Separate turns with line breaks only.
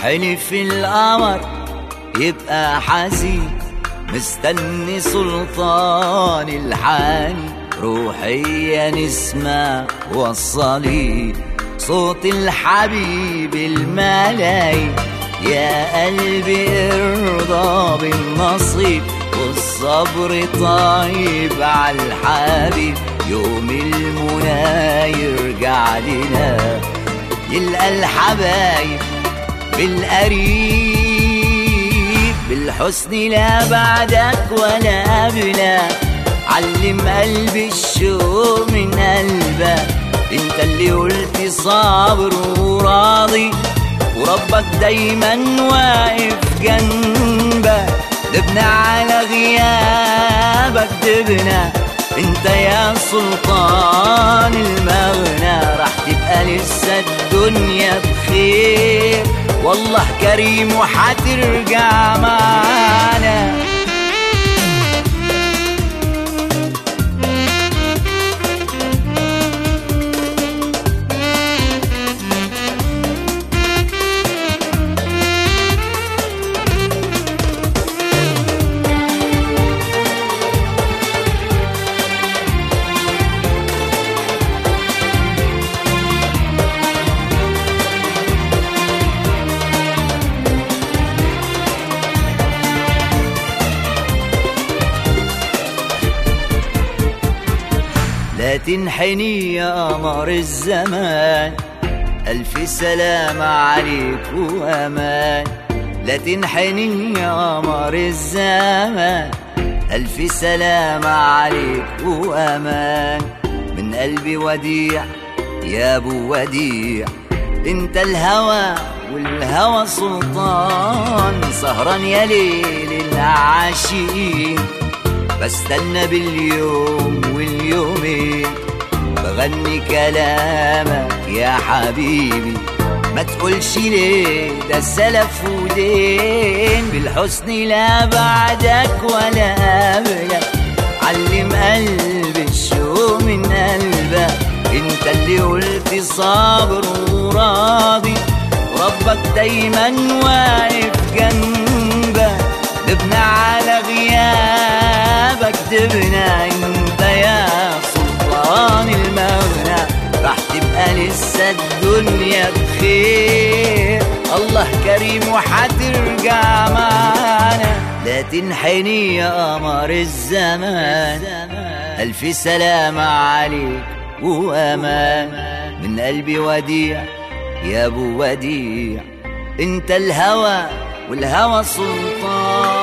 حلف القمر يبقى حزين، مستني سلطان الحالي. روحي نسمة وصلي صوت الحبيب الملايين. يا قلبي ارضى بالنصيب، والصبر طيب عالحبيب. يوم المنى يرجع لنا، يلقى الحبايب بالقريب. بالحسن لا بعدك ولا قبلك، علم قلبي الشوق من قلبك. انت اللي قلت صابر وراضي، وربك دايما واقف جنبك. دبنا على غيابك دبنا، انت يا سلطان المغنى. راح تبقى لسه الدنيا بخير، والله كريم وحترجع معانا. لا تنحني يا قمر الزمان، ألف سلام عليك وأمان. لا تنحني يا قمر الزمان، ألف سلام عليك وأمان. من قلبي وديع يا أبو وديع، انت الهوى والهوى سلطان. سهران يا ليل العاشقين، بستنى باليوم واليومين، بغني كلامك يا حبيبي. ما تقولش ليه ده سلف ودين، بالحسن لا بعدك ولا قبلك. علم قلبي الشوق من قلبك، انت اللي قلت صابر وراضي، وربك دايما واقف جنبك. دبنا على غيابك دبنا، انت يا سلطان المغنى. راح تبقى لسه الدنيا بخير، الله كريم وحترجع معانا. لا تنحني يا قمر الزمان، ألف سلام عليك وأمان. من قلبي وديع يا أبو وديع، انت الهوى والهوى سلطان.